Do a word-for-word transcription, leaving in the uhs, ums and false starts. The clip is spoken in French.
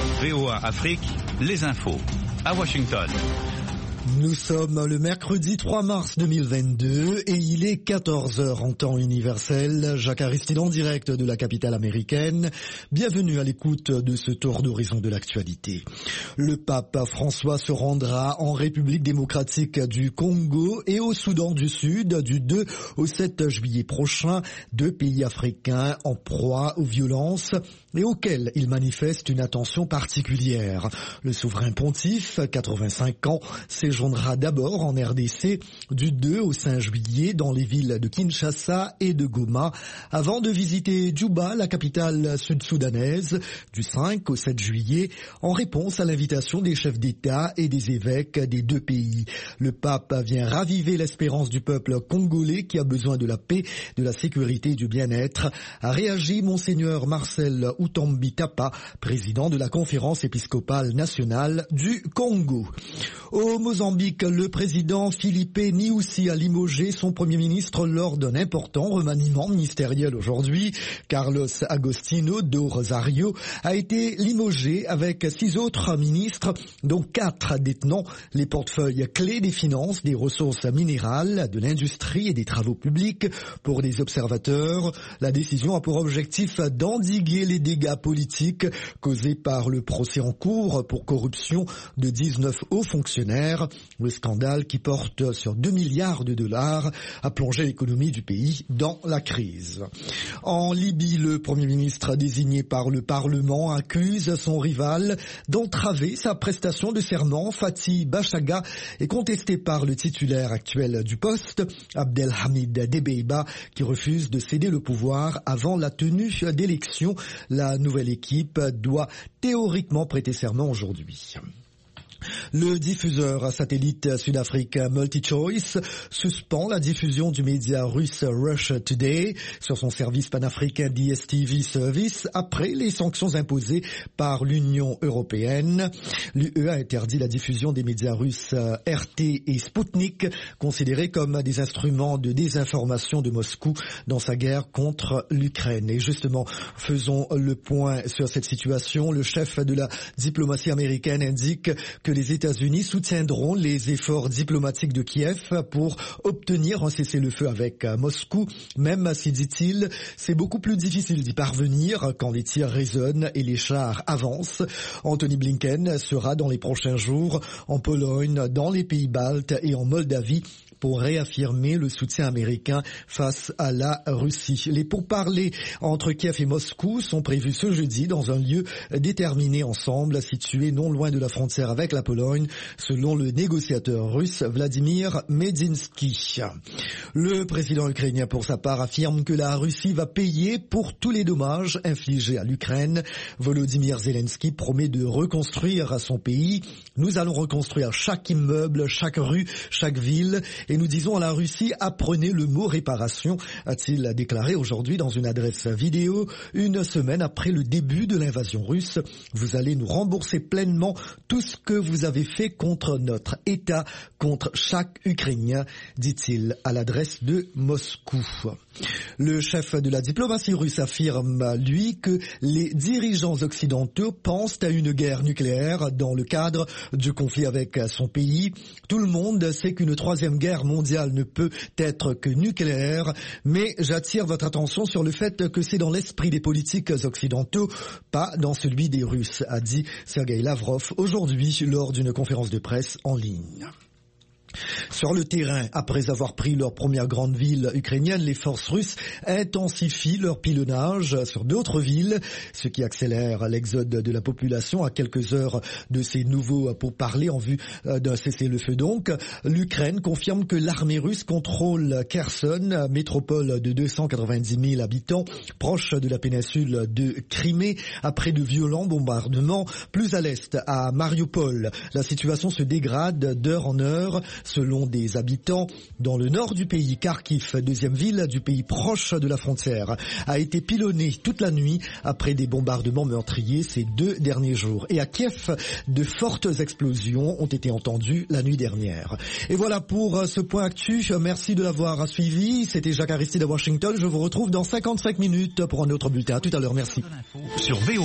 V O A Afrique, les infos. À Washington. Nous sommes le mercredi trois mars deux mille vingt-deux et il est quatorze heures en temps universel. Jacques Aristide en direct de la capitale américaine. Bienvenue à l'écoute de ce tour d'horizon de l'actualité. Le pape François se rendra en République démocratique du Congo et au Soudan du Sud du deux au sept juillet prochain, deux pays africains en proie aux violences et auxquels il manifeste une attention particulière. Le souverain pontife, quatre-vingt-cinq ans, séjournera d'abord en R D C du deux au cinq juillet dans les villes de Kinshasa et de Goma avant de visiter Djouba, la capitale sud-soudanaise, du cinq au sept juillet en réponse à l'invitation des chefs d'État et des évêques des deux pays. Le pape vient raviver l'espérance du peuple congolais qui a besoin de la paix, de la sécurité et du bien-être, a réagi Monseigneur Marcel Outambi Tapa, président de la conférence épiscopale nationale du Congo. Au Mozambique, le président Filipe Nyusi a limogé son premier ministre lors d'un important remaniement ministériel aujourd'hui. Carlos Agostinho do Rosario a été limogé avec six autres ministres, dont quatre détenant les portefeuilles clés des finances, des ressources minérales, de l'industrie et des travaux publics. Pour des observateurs, la décision a pour objectif d'endiguer les dégâts politiques causés par le procès en cours pour corruption de dix-neuf hauts fonctionnaires. Le scandale qui porte sur deux milliards de dollars a plongé l'économie du pays dans la crise. En Libye, le Premier ministre désigné par le Parlement accuse son rival d'entraver sa prestation de serment. Fatih Bachaga est contesté par le titulaire actuel du poste, Abdelhamid Debeiba, qui refuse de céder le pouvoir avant la tenue d'élections. La nouvelle équipe doit théoriquement prêter serment aujourd'hui. Le diffuseur satellite Sud-Afrique MultiChoice suspend la diffusion du média russe Russia Today sur son service panafricain D S T V Service après les sanctions imposées par l'Union européenne. L'U E a interdit la diffusion des médias russes R T et Sputnik, considérés comme des instruments de désinformation de Moscou dans sa guerre contre l'Ukraine. Et justement, faisons le point sur cette situation. Le chef de la diplomatie américaine indique que les États-Unis soutiendront les efforts diplomatiques de Kiev pour obtenir un cessez-le-feu avec Moscou, même si, dit-il, c'est beaucoup plus difficile d'y parvenir quand les tirs résonnent et les chars avancent. Anthony Blinken sera dans les prochains jours en Pologne, dans les pays baltes et en Moldavie pour réaffirmer le soutien américain face à la Russie. Les pourparlers entre Kiev et Moscou sont prévus ce jeudi dans un lieu déterminé ensemble, situé non loin de la frontière avec la Pologne, selon le négociateur russe Vladimir Medinsky. Le président ukrainien, pour sa part, affirme que la Russie va payer pour tous les dommages infligés à l'Ukraine. Volodymyr Zelensky promet de reconstruire son pays. Nous allons reconstruire chaque immeuble, chaque rue, chaque ville. Et nous disons à la Russie, apprenez le mot réparation, a-t-il déclaré aujourd'hui dans une adresse vidéo, une semaine après le début de l'invasion russe. Vous allez nous rembourser pleinement tout ce que vous avez fait contre notre État, contre chaque Ukrainien, dit-il à l'adresse de Moscou. Le chef de la diplomatie russe affirme, lui, que les dirigeants occidentaux pensent à une guerre nucléaire dans le cadre du conflit avec son pays. Tout le monde sait qu'une troisième guerre mondiale ne peut être que nucléaire, mais j'attire votre attention sur le fait que c'est dans l'esprit des politiques occidentaux, pas dans celui des Russes, a dit Sergei Lavrov aujourd'hui lors d'une conférence de presse en ligne. Sur le terrain, après avoir pris leur première grande ville ukrainienne, les forces russes intensifient leur pilonnage sur d'autres villes, ce qui accélère l'exode de la population à quelques heures de ces nouveaux pourparlers en vue d'un cessez-le-feu. Donc, l'Ukraine confirme que l'armée russe contrôle Kherson, métropole de deux cent quatre-vingt-dix mille habitants, proche de la péninsule de Crimée, après de violents bombardements. Plus à l'est, à Mariupol, la situation se dégrade d'heure en heure. Selon des habitants, dans le nord du pays, Kharkiv, deuxième ville du pays proche de la frontière, a été pilonnée toute la nuit après des bombardements meurtriers ces deux derniers jours. Et à Kiev, de fortes explosions ont été entendues la nuit dernière. Et voilà pour ce point actu. Merci de l'avoir suivi. C'était Jacques Aristide à Washington. Je vous retrouve dans cinquante-cinq minutes pour un autre bulletin. À tout à l'heure. Merci. Sur V O